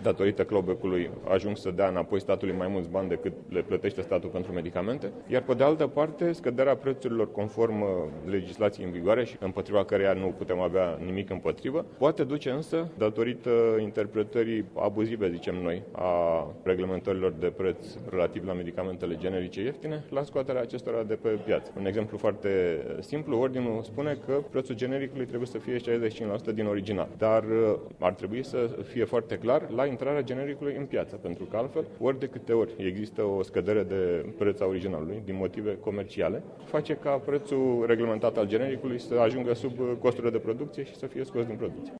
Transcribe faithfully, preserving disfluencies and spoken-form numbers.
datorită clawback-ului, ajung să dea înapoi statului mai mulți bani decât le plătește statul pentru medicamente, iar pe de altă parte, scăderea prețurilor conform legislației în vigoare și împotriva căreia nu putem avea nimic împotrivă, poate duce însă, datorită interpretării abuzive, zicem noi, a reglementărilor de preț relativ la medicamentele generice ieftine, la scoaterea acestora de pe piață. Un exemplu foarte simplu, ordinul spune că prețul genericului trebuie să fie șaizeci și cinci la sută din original, dar ar trebui să fie foarte clar la intrarea genericului în piață, pentru că altfel, ori de câte ori există o scădere de preț a originalului, din motive comerciale, face ca prețul reglementat al genericului să ajungă sub costurile de producție și să fie scos din producție.